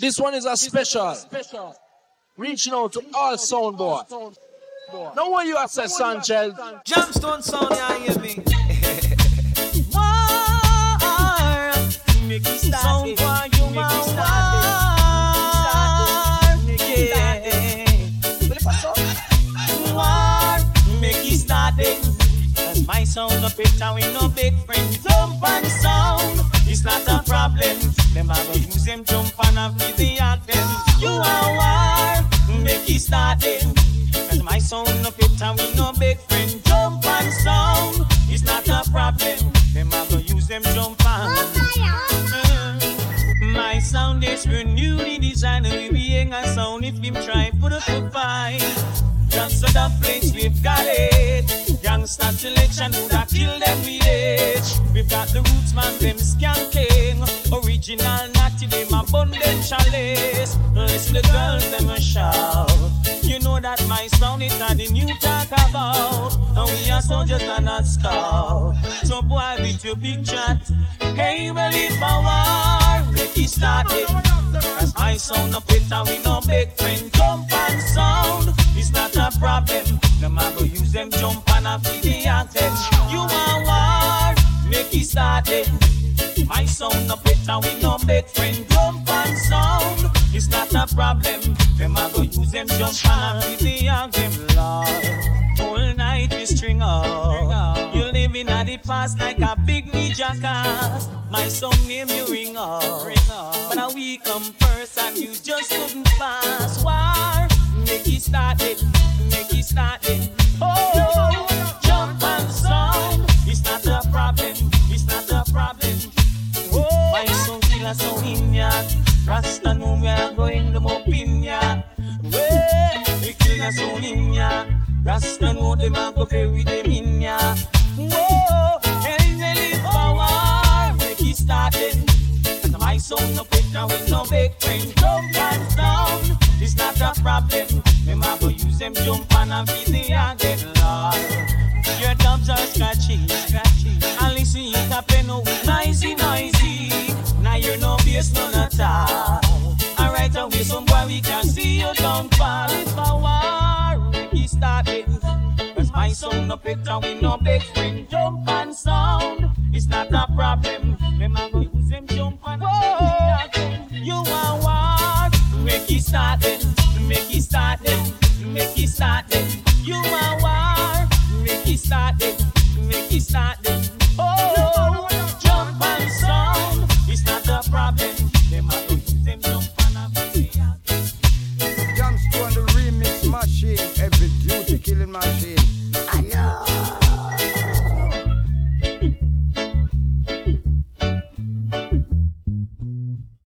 This one is a special. Reaching out to all sound boys. Now what you have said, Sanchez? Jamstone sound, you hear me? War, make it start. Sound boy, you are war. War, make it start. Cause my sound up it and we no big friend. Jump and sound, it's not a problem. Them have to use them jump and have the acting. You are war, make it start. Cause my sound up it and we no big friend. Jump and sound, it's not a problem. Them have to use them jump and my sound is renewed design. We being a sound if him try put up a fight. Just to the place we've got it. Youngster selection would have killed them with age. We've got the roots man, them skanking. Original natty, them abundant chalice. Listen the girls, them a shout. You know that my sound is not the new talk about. And we are soldiers and not scout. So boy with your big chat. Hey, well if I war, make it started. As my sound up it and we no big friend. Jump and sound, it's not a problem. Them a go use them jump and a feed the anthem. You want war, make it started. My sound up it and we no big friend. Jump and sound, it's not a problem. Them a go use them jump and a feed the anthem. Lord, whole night we string up. You living at the past like a big ninja cast. My song name you ring up. But a we come first and you just couldn't pass. War, make it started, make it started. Oh, jump and sound, it's not a problem, it's not a problem. Oh, my song killer so in ya. Rasta know we are going to opinion. We kill us so in ya. Rasta know them a go play with them in ya. Whoa, and they live for war, make it started. And my sound no put down with no big friend. Jump and sound, it's not a problem. Them a go use them jump and a feed the again, Lord. Your dubs are scratchy. And listen, you tap in noisy. Now you're no bass, none at all. And right away, some boy we can see you downfall. If a war, make it started. Cause my sound no pick down with no big friend. Jump and sound, it's not a problem. Them a go use them jump and you want war, make it started, make it started, make it started. You want war, make it started, make it started. Oh, jump and sound, it's not a problem. Them a go use them jump and a Jamstone the remix machine, every duty killing machine.